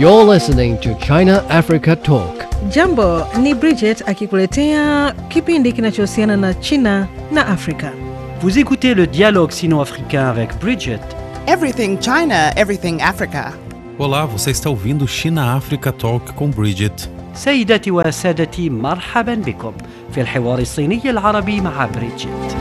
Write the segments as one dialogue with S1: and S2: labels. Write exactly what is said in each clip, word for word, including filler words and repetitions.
S1: You're listening to China Africa Talk.
S2: Jambo, ni Bridget akikuletea kipindi kinachohusiana na China na Afrika.
S3: Vous écoutez le dialogue sino-africain avec Bridget.
S4: Everything China, everything Africa.
S5: Olá, você está ouvindo China Africa Talk com Bridget.
S3: سيداتي وسادتي مرحبا بكم في الحوار الصيني العربي مع بريدجيت.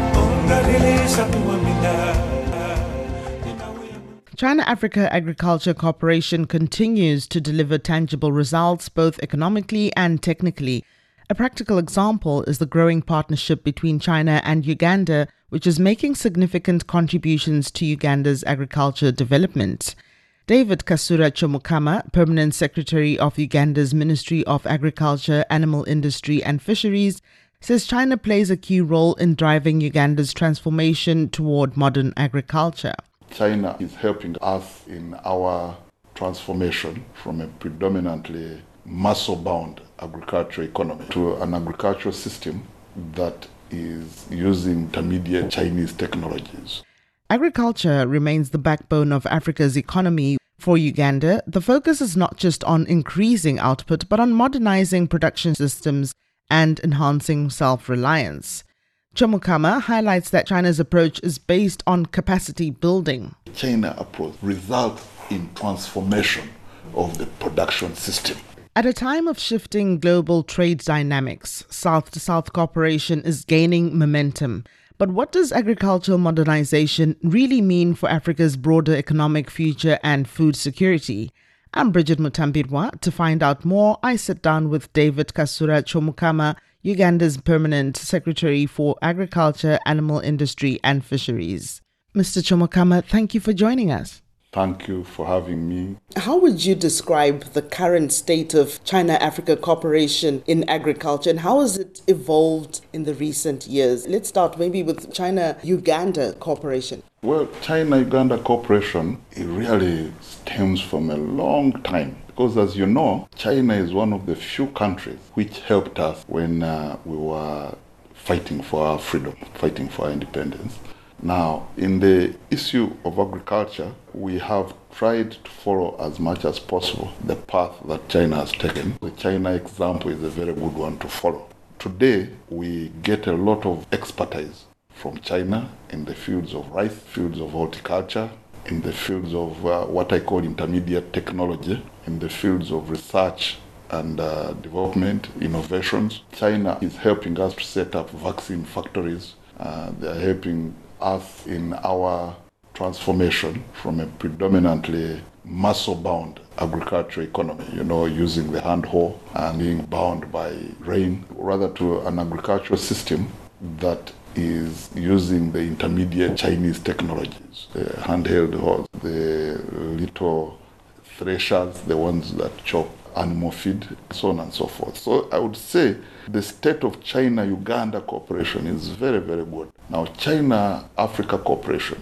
S4: China Africa Agriculture Cooperation continues to deliver tangible results both economically and technically. A practical example is the growing partnership between China and Uganda, which is making significant contributions to Uganda's agriculture development. David Kasura Chomukama, Permanent Secretary of Uganda's Ministry of Agriculture, Animal Industry and Fisheries, says China plays a key role in driving Uganda's transformation toward modern agriculture.
S6: China is helping us in our transformation from a predominantly muscle-bound agricultural economy to an agricultural system that is using intermediate Chinese technologies.
S4: Agriculture remains the backbone of Africa's economy. For Uganda, the focus is not just on increasing output, but on modernizing production systems and enhancing self-reliance. Chomukama highlights that China's approach is based on capacity building.
S6: China approach results in transformation of the production system.
S4: At a time of shifting global trade dynamics, South-to-South cooperation is gaining momentum. But what does agricultural modernization really mean for Africa's broader economic future and food security? I'm Bridget Mutambirwa. To find out more, I sit down with David Kasura Chomukama, Uganda's Permanent Secretary for Agriculture, Animal Industry and Fisheries. Mister Chomukama, thank you for joining us.
S6: Thank you for having me.
S4: How would you describe the current state of China-Africa cooperation in agriculture and how has it evolved in the recent years? Let's start maybe with China-Uganda cooperation.
S6: Well, China-Uganda cooperation, it really stems from a long time. Because as you know, China is one of the few countries which helped us when uh, we were fighting for our freedom, fighting for our independence. Now, in the issue of agriculture, we have tried to follow as much as possible the path that China has taken. The China example is a very good one to follow. Today, we get a lot of expertise from China in the fields of rice, fields of horticulture, in the fields of uh, what I call intermediate technology, in the fields of research and uh, development, innovations. China is helping us to set up vaccine factories. Uh, they are helping us in our transformation from a predominantly muscle-bound agricultural economy, you know, using the hand hoe and being bound by rain, rather to an agricultural system that is using the intermediate Chinese technologies, the handheld hoes, the little threshers, the ones that chop animal feed, so on and so forth. So I would say the state of China-Uganda cooperation is very, very good. Now, China-Africa cooperation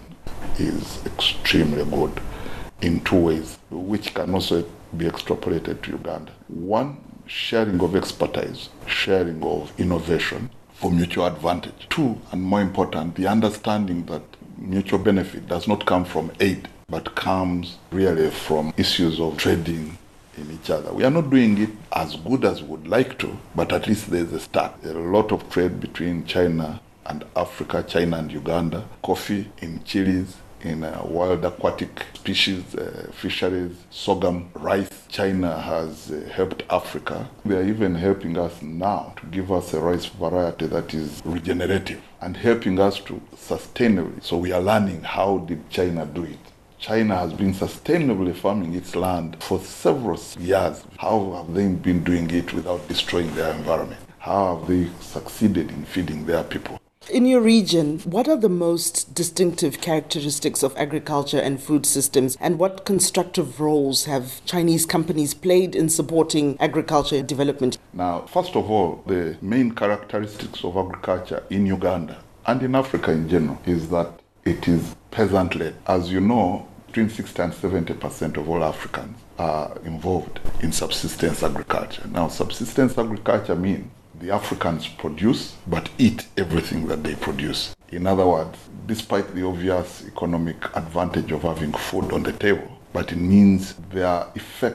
S6: is extremely good in two ways, which can also be extrapolated to Uganda. One, sharing of expertise, sharing of innovation for mutual advantage. Two, and more important, the understanding that mutual benefit does not come from aid, but comes really from issues of trading in each other. We are not doing it as good as we would like to, but at least there's a start. There's a lot of trade between China and Africa, China and Uganda, coffee in chilies, in uh, wild aquatic species, uh, fisheries, sorghum, rice. China has uh, helped Africa. They are even helping us now to give us a rice variety that is regenerative and helping us to sustainably. So we are learning how did China do it. China has been sustainably farming its land for several years. How have they been doing it without destroying their environment? How have they succeeded in feeding their people?
S4: In your region, what are the most distinctive characteristics of agriculture and food systems, and what constructive roles have Chinese companies played in supporting agriculture development?
S6: Now, first of all, the main characteristics of agriculture in Uganda and in Africa in general is that it is peasant-led. As you know, between sixty and seventy percent of all Africans are involved in subsistence agriculture. Now, subsistence agriculture means the Africans produce but eat everything that they produce. In other words, despite the obvious economic advantage of having food on the table, but it means their effect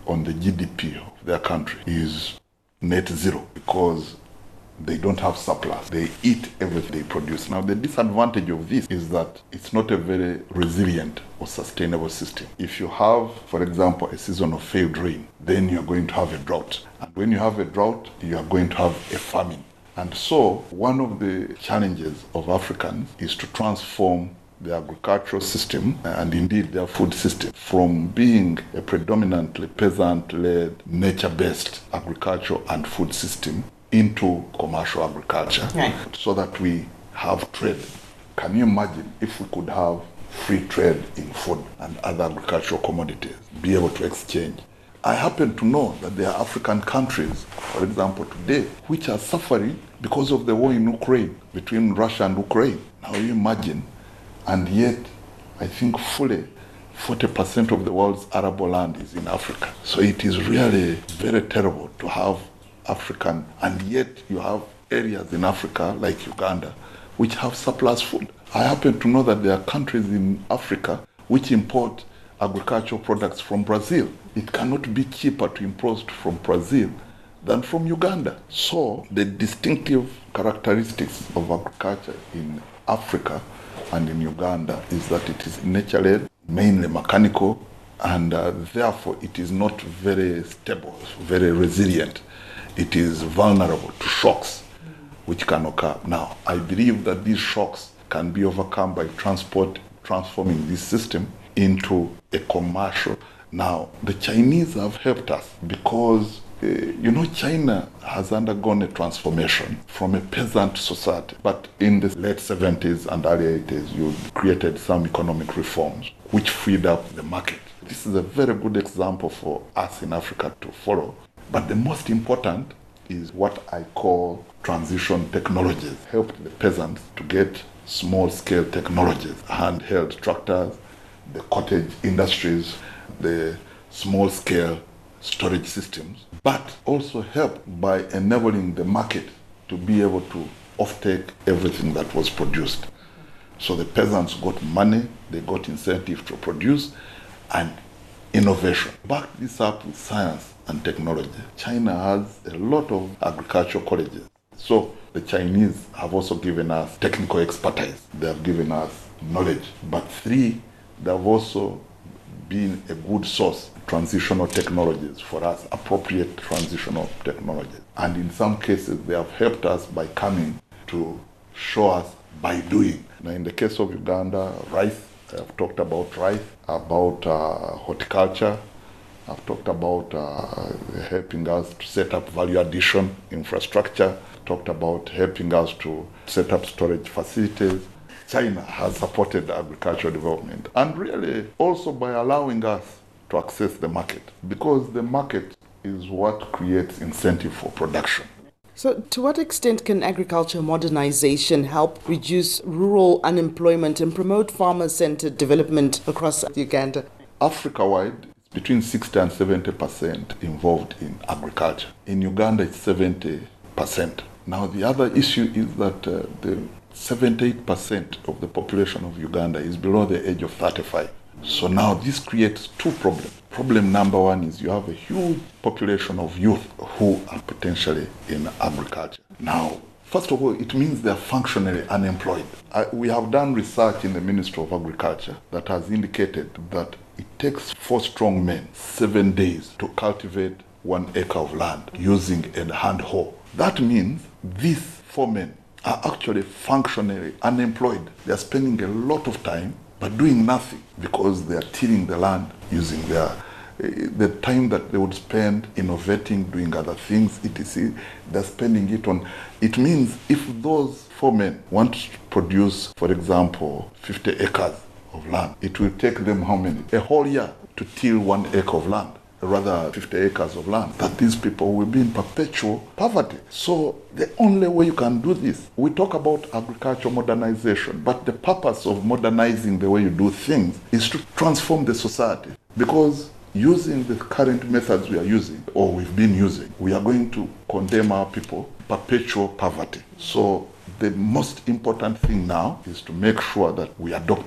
S6: on the G D P of their country is net zero because they don't have surplus. They eat everything they produce. Now, the disadvantage of this is that it's not a very resilient or sustainable system. If you have, for example, a season of failed rain, then you're going to have a drought. And when you have a drought, you are going to have a famine. And so, one of the challenges of Africans is to transform the agricultural system and indeed their food system from being a predominantly peasant-led, nature-based agricultural and food system into commercial agriculture,
S4: right,
S6: so that we have trade. Can you imagine if we could have free trade in food and other agricultural commodities, be able to exchange? I happen to know that there are African countries, for example, today, which are suffering because of the war in Ukraine, between Russia and Ukraine. Now you imagine, and yet I think fully forty percent of the world's arable land is in Africa. So it is really very terrible to have African, and yet you have areas in Africa like Uganda which have surplus food. I happen to know that there are countries in Africa which import agricultural products from Brazil. It cannot be cheaper to import from Brazil than from Uganda. So the distinctive characteristics of agriculture in Africa and in Uganda is that it is nature-led, mainly mechanical, and uh, therefore it is not very stable, very resilient. It is vulnerable to shocks which can occur. Now, I believe that these shocks can be overcome by transport, transforming this system into a commercial. Now, the Chinese have helped us because, uh, you know, China has undergone a transformation from a peasant society. But in the late seventies and early eighties, you created some economic reforms which freed up the market. This is a very good example for us in Africa to follow. But the most important is what I call transition technologies. Helped the peasants to get small-scale technologies, handheld tractors, the cottage industries, the small-scale storage systems, but also helped by enabling the market to be able to offtake everything that was produced. So the peasants got money, they got incentive to produce, and innovation. Back this up with science and technology. China has a lot of agricultural colleges. So the Chinese have also given us technical expertise. They have given us knowledge. But three, they have also been a good source of transitional technologies for us, appropriate transitional technologies. And in some cases, they have helped us by coming to show us by doing. Now, in the case of Uganda, rice, I've talked about rice, about uh, horticulture. I've talked about uh, helping us to set up value addition infrastructure. I've talked about helping us to set up storage facilities. China has supported agricultural development, and really also by allowing us to access the market, because the market is what creates incentive for production.
S4: So, to what extent can agriculture modernization help reduce rural unemployment and promote farmer-centered development across Uganda?
S6: Africa-wide, it's between sixty and seventy percent involved in agriculture. In Uganda, it's seventy percent. Now, the other issue is that uh, the seventy-eight percent of the population of Uganda is below the age of thirty-five. So now this creates two problems. Problem number one is you have a huge population of youth who are potentially in agriculture. Now, first of all, it means they're functionally unemployed. I, we have done research in the Ministry of Agriculture that has indicated that it takes four strong men seven days to cultivate one acre of land using a hand hoe. That means these four men are actually functionally unemployed. They are spending a lot of time but doing nothing because they are tilling the land using their the time that they would spend innovating, doing other things, et cetera. They're spending it on. It means if those four men want to produce, for example, fifty acres of land, it will take them how many? A whole year to till one acre of land, rather fifty acres of land. That these people will be in perpetual poverty. So the only way you can do this, we talk about agricultural modernization, but the purpose of modernizing the way you do things is to transform the society. Because using the current methods we are using, or we've been using, we are going to condemn our people to perpetual poverty. So the most important thing now is to make sure that we adopt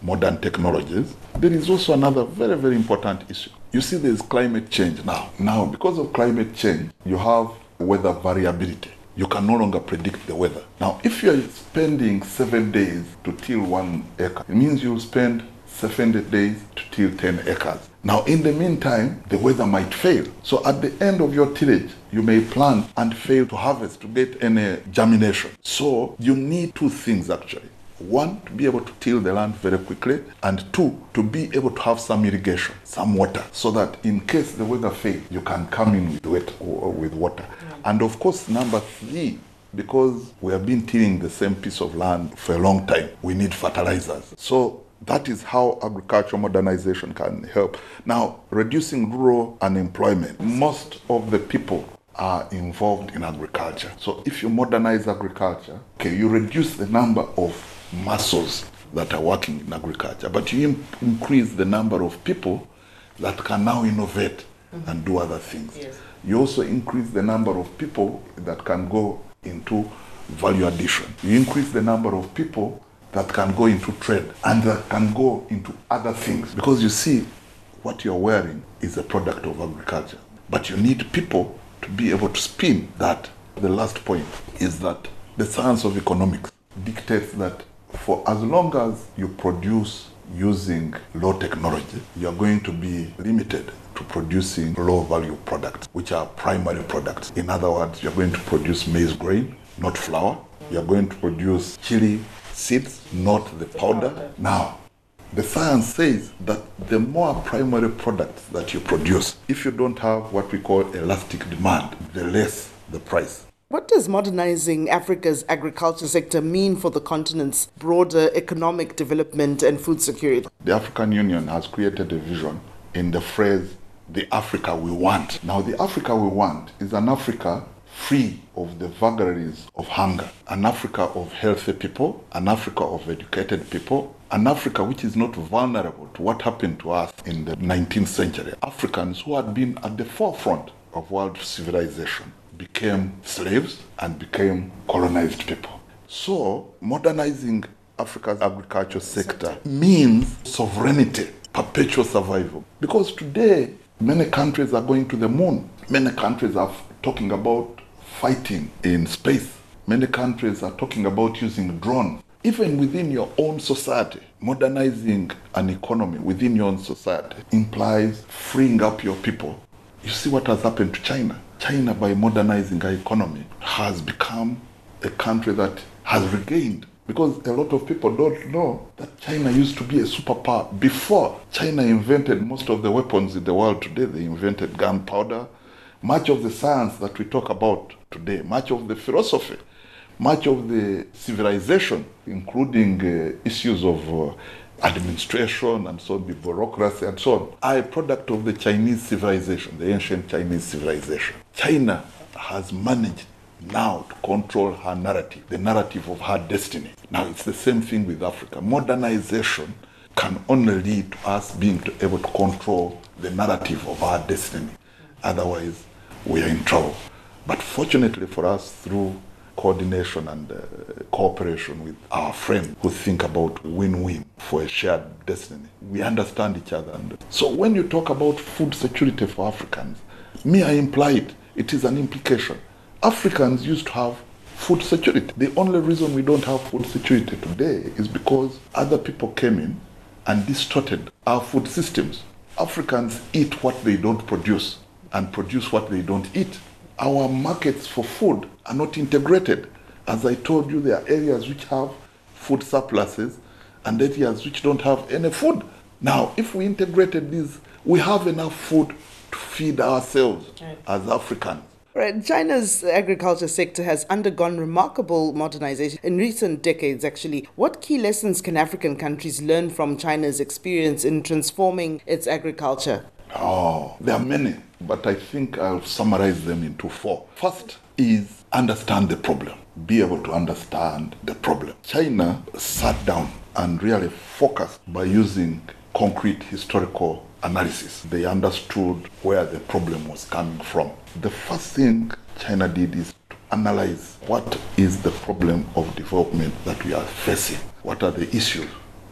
S6: modern technologies, there is also another very, very important issue. You see, there's climate change now. Now, because of climate change, you have weather variability. You can no longer predict the weather. Now, if you're spending seven days to till one acre, it means you'll spend seven days to till ten acres. Now, in the meantime, the weather might fail. So at the end of your tillage, you may plant and fail to harvest, to get any germination. So you need two things actually. One, to be able to till the land very quickly, and two, to be able to have some irrigation, some water, so that in case the weather fails, you can come in with, wet, with water. And of course, number three, because we have been tilling the same piece of land for a long time, we need fertilizers. So that is how agricultural modernization can help. Now, reducing rural unemployment. Most of the people are involved in agriculture. So if you modernize agriculture, okay, you reduce the number of muscles that are working in agriculture, but you im- increase the number of people that can now innovate mm-hmm. and do other things. Yes. You also increase the number of people that can go into value addition. You increase the number of people that can go into trade and that can go into other things. Because you see, what you're wearing is a product of agriculture. But you need people to be able to spin that. The last point is that the science of economics dictates that for as long as you produce using low technology, you're going to be limited to producing low value products, which are primary products. In other words, you're going to produce maize grain, not flour. You're going to produce chili seeds, not the powder. Now, the science says that the more primary products that you produce, if you don't have what we call elastic demand, the less the price.
S4: What does modernizing Africa's agriculture sector mean for the continent's broader economic development and food security?
S6: The African Union has created a vision in the phrase, the Africa we want. Now, the Africa we want is an Africa free of the vagaries of hunger, an Africa of healthy people, an Africa of educated people, an Africa which is not vulnerable to what happened to us in the nineteenth century. Africans who had been at the forefront of world civilization became slaves and became colonized people. So, modernizing Africa's agriculture sector means sovereignty, perpetual survival. Because today, many countries are going to the moon. Many countries are talking about fighting in space. Many countries are talking about using drones. Even within your own society, modernizing an economy within your own society implies freeing up your people. You see what has happened to China. China, by modernizing her economy, has become a country that has regained. Because a lot of people don't know that China used to be a superpower. Before China invented most of the weapons in the world today, they invented gunpowder. Much of the science that we talk about today, much of the philosophy, much of the civilization, including uh, issues of uh, administration and so on, the bureaucracy and so on, are a product of the Chinese civilization, the ancient Chinese civilization. China has managed now to control her narrative, the narrative of her destiny. Now it's the same thing with Africa. Modernization can only lead to us being to able to control the narrative of our destiny. Otherwise, we are in trouble. But fortunately for us, through coordination and uh, cooperation with our friends who think about win-win for a shared destiny, we understand each other. And so when you talk about food security for Africans, me, I imply it. It is an implication. Africans used to have food security. The only reason we don't have food security today is because other people came in and distorted our food systems. Africans eat what they don't produce and produce what they don't eat. Our markets for food are not integrated. As I told you, there are areas which have food surpluses and areas which don't have any food. Now, if we integrated these, we have enough food to feed ourselves right. as Africans.
S4: Right. China's agriculture sector has undergone remarkable modernization in recent decades, actually. What key lessons can African countries learn from China's experience in transforming its agriculture?
S6: Oh, there are many, but I think I'll summarize them into four. First is understand the problem, be able to understand the problem. China sat down and really focused by using concrete historical analysis. They understood where the problem was coming from. The first thing China did is to analyze what is the problem of development that we are facing. What are the issues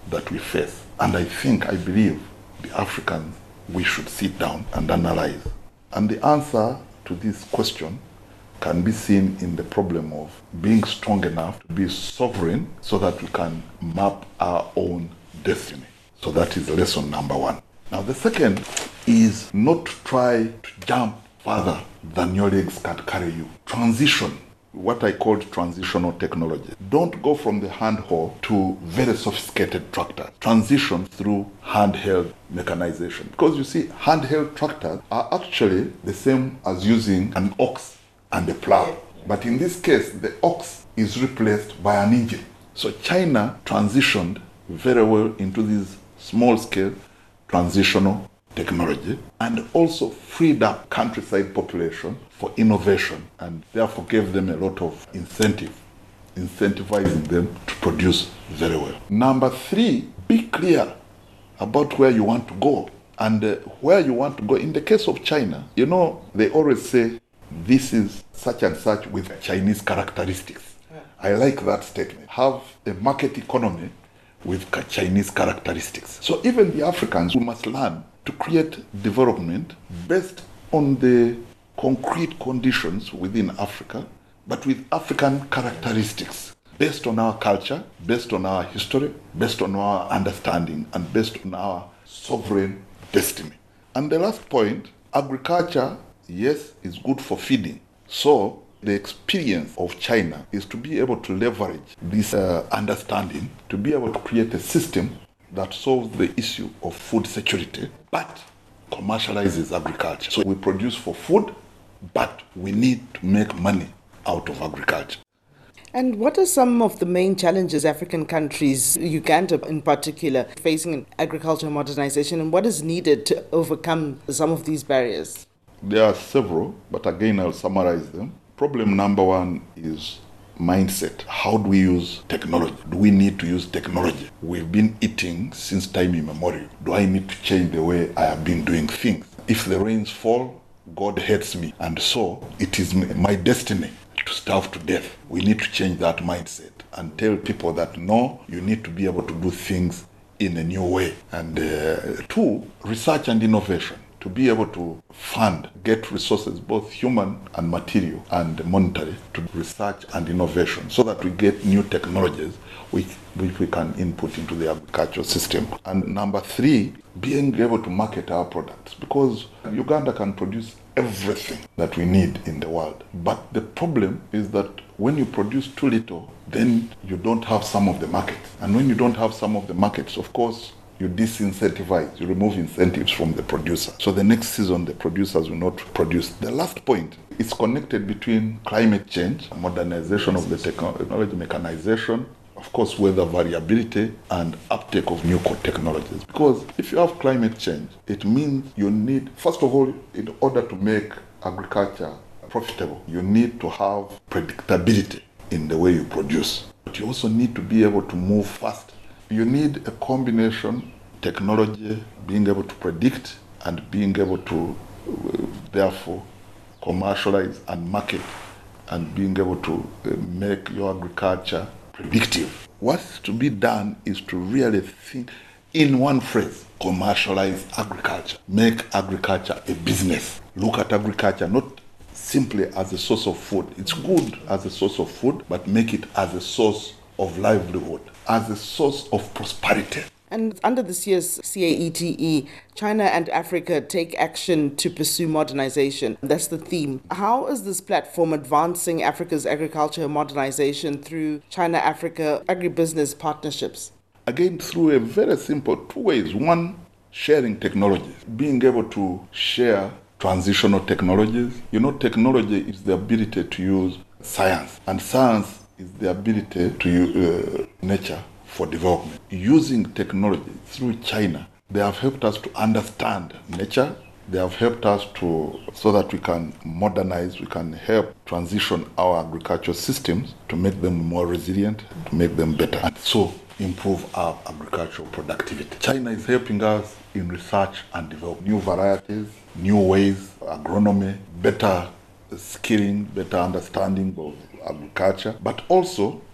S6: that we face. And I think, I believe, the Africans, we should sit down and analyze. And the answer to this question can be seen in the problem of being strong enough to be sovereign so that we can map our own destiny. So that is lesson number one. Now the second is not to try to jump further than your legs can carry you. Transition, what I called transitional technology. Don't go from the handhold to very sophisticated tractors. Transition through handheld mechanization. Because you see, handheld tractors are actually the same as using an ox and a plow. But in this case, the ox is replaced by an engine. So China transitioned very well into this small-scale transitional technology and also freed up countryside population for innovation and therefore gave them a lot of incentive, incentivizing them to produce very well. Number three, be clear about where you want to go and uh, where you want to go. In the case of China, you know, they always say this is such and such with Chinese characteristics. I like that statement. Have a market economy with Chinese characteristics. So even the Africans, we must learn to create development based on the concrete conditions within Africa, but with African characteristics, based on our culture, based on our history, based on our understanding, and based on our sovereign destiny. And the last point, agriculture, yes, is good for feeding. So the experience of China is to be able to leverage this uh, understanding, to be able to create a system that solves the issue of food security, but commercializes agriculture. So we produce for food, but we need to make money out of agriculture.
S4: And what are some of the main challenges African countries, Uganda in particular, facing in agricultural modernization, and what is needed to overcome some of these barriers?
S6: There are several, but again I'll summarize them. Problem number one is mindset. How do we use technology? Do we need to use technology? We've been eating since time immemorial. Do I need to change the way I have been doing things? If the rains fall, God hates me, and so it is my destiny to starve to death. We need to change that mindset and tell people that no, you need to be able to do things in a new way. And uh, two, research and innovation. To be able to fund, get resources, both human and material and monetary, to research and innovation so that we get new technologies which, which we can input into the agricultural system. And number three, being able to market our products, because Uganda can produce everything that we need in the world. But the problem is that when you produce too little, then you don't have some of the markets. And when you don't have some of the markets, of course, you disincentivize, you remove incentives from the producer. So the next season, the producers will not produce. The last point is connected between climate change, modernization of the technology, mechanization, of course, weather variability, and uptake of new technologies. Because if you have climate change, it means you need, first of all, in order to make agriculture profitable, you need to have predictability in the way you produce. But you also need to be able to move fast. You need a combination, technology, being able to predict and being able to, uh, therefore, commercialize and market and being able to uh, make your agriculture predictive. What's to be done is to really think in one phrase, commercialize agriculture. Make agriculture a business. Look at agriculture not simply as a source of food. It's good as a source of food, but make it as a source of livelihood, as a source of prosperity.
S4: And under this year's C A E T E, China and Africa take action to pursue modernization. That's the theme. How is this platform advancing Africa's agriculture modernization through China-Africa agribusiness partnerships?
S6: Again, through a very simple two ways. One, sharing technologies, being able to share transitional technologies. You know, technology is the ability to use science, and science is the ability to use uh, nature for development. Using technology through China, they have helped us to understand nature. They have helped us to, so that we can modernize, we can help transition our agricultural systems to make them more resilient, to make them better, and so improve our agricultural productivity. China is helping us in research and develop new varieties, new ways, agronomy, better skilling, better understanding of agriculture, but also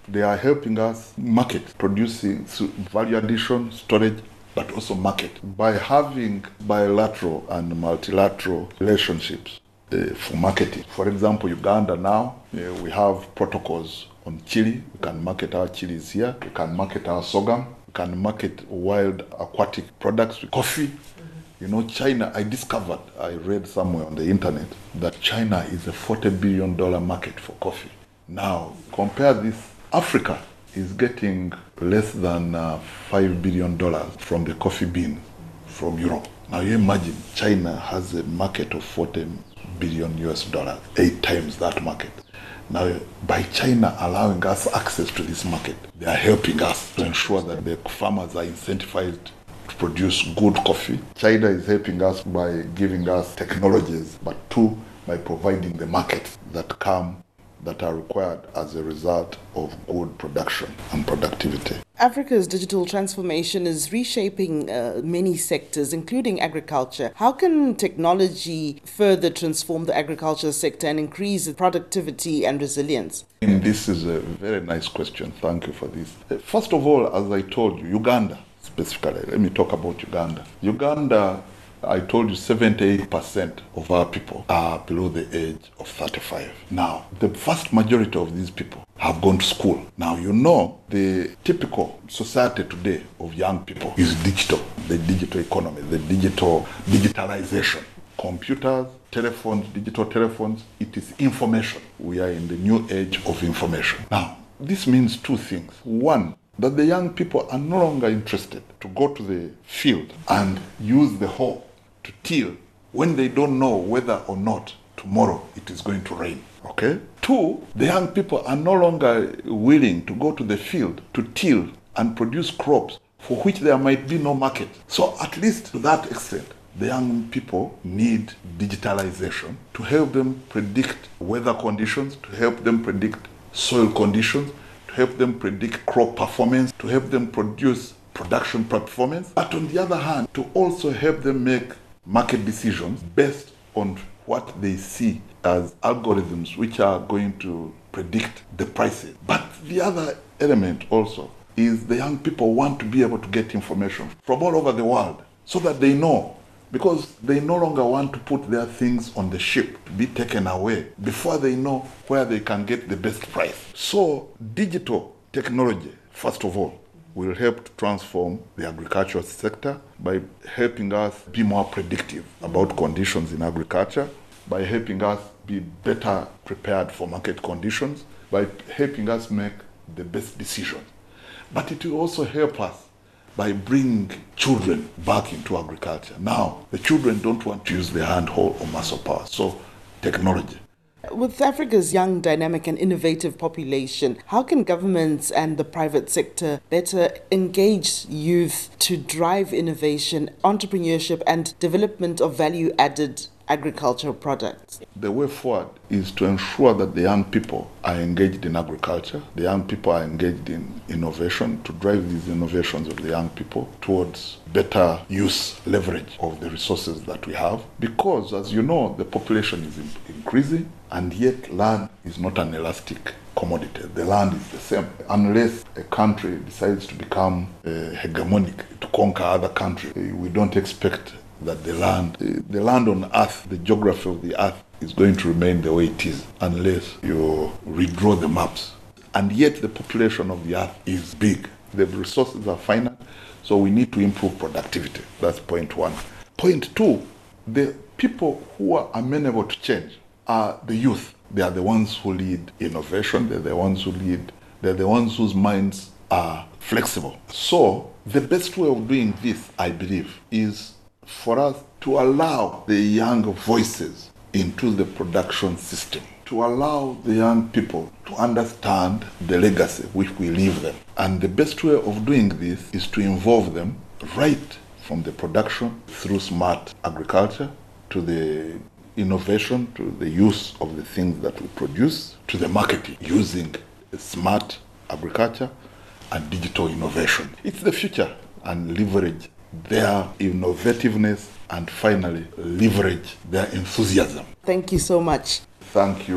S6: They are helping us market, producing value addition, storage, but also market. By having bilateral and multilateral relationships uh, for marketing. For example, Uganda now, uh, we have protocols on chili. We can market our chilies here. We can market our sorghum. We can market wild aquatic products, coffee. You know, China, I discovered, I read somewhere on the internet, that China is a forty billion dollars market for coffee. Now, compare this, Africa is getting less than uh, five billion dollars from the coffee bean from Europe. Now you imagine, China has a market of forty billion U S dollars, eight times that market. Now, by China allowing us access to this market, they are helping us to ensure that the farmers are incentivized to produce good coffee. China is helping us by giving us technologies, but two, by providing the markets that come, that are required as a result of good production and productivity.
S4: Africa's digital transformation is reshaping uh, many sectors, including agriculture. How can technology further transform the agriculture sector and increase productivity and resilience?
S6: And this is a very nice question. Thank you for this. First of all, as I told you, Uganda specifically, let me talk about Uganda. Uganda, I told you seventy-eight percent of our people are below the age of thirty-five. Now, the vast majority of these people have gone to school. Now, you know, the typical society today of young people is digital, the digital economy, the digital digitalization. Computers, telephones, digital telephones, it is information. We are in the new age of information. Now, this means two things. One, that the young people are no longer interested to go to the field and use the hoe to till when they don't know whether or not tomorrow it is going to rain. Okay? Two, the young people are no longer willing to go to the field to till and produce crops for which there might be no market. So at least to that extent, the young people need digitalization to help them predict weather conditions, to help them predict soil conditions, to help them predict crop performance, to help them produce production performance, but on the other hand, to also help them make market decisions based on what they see as algorithms which are going to predict the prices. But the other element also is the young people want to be able to get information from all over the world so that they know, because they no longer want to put their things on the ship to be taken away before they know where they can get the best price. So digital technology, first of all, will help to transform the agricultural sector by helping us be more predictive about conditions in agriculture, by helping us be better prepared for market conditions, by helping us make the best decisions. But it will also help us by bringing children back into agriculture. Now, the children don't want to use their hand hoe or muscle power, so technology.
S4: With Africa's young, dynamic and innovative population, how can governments and the private sector better engage youth to drive innovation, entrepreneurship and development of value-added agricultural products?
S6: The way forward is to ensure that the young people are engaged in agriculture, the young people are engaged in innovation, to drive these innovations of the young people towards better use, leverage of the resources that we have. Because, as you know, the population is increasing, and yet land is not an elastic commodity. The land is the same. Unless a country decides to become uh, hegemonic, to conquer other countries, we don't expect that the land, the land on earth, the geography of the earth is going to remain the way it is unless you redraw the maps. And yet the population of the earth is big. The resources are finite, so we need to improve productivity. That's point one. Point two, the people who are amenable to change are the youth. They are the ones who lead innovation. They're the ones who lead, they're the ones whose minds are flexible. So the best way of doing this, I believe, is for us to allow the young voices into the production system, to allow the young people to understand the legacy which we leave them. And the best way of doing this is to involve them right from the production through smart agriculture to the innovation, to the use of the things that we produce, to the marketing using smart agriculture and digital innovation. It's the future, and leverage their innovativeness and finally leverage their enthusiasm.
S4: Thank you so much.
S6: Thank you.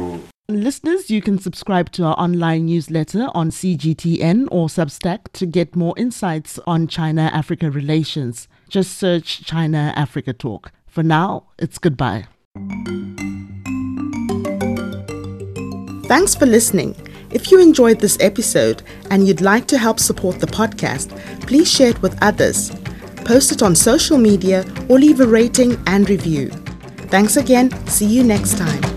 S4: Listeners, you can subscribe to our online newsletter on C G T N or Substack to get more insights on China-Africa relations. Just search China-Africa Talk. For now, it's goodbye. Thanks for listening. If you enjoyed this episode and you'd like to help support the podcast, please share it with others. Post it on social media or leave a rating and review. Thanks again. See you next time.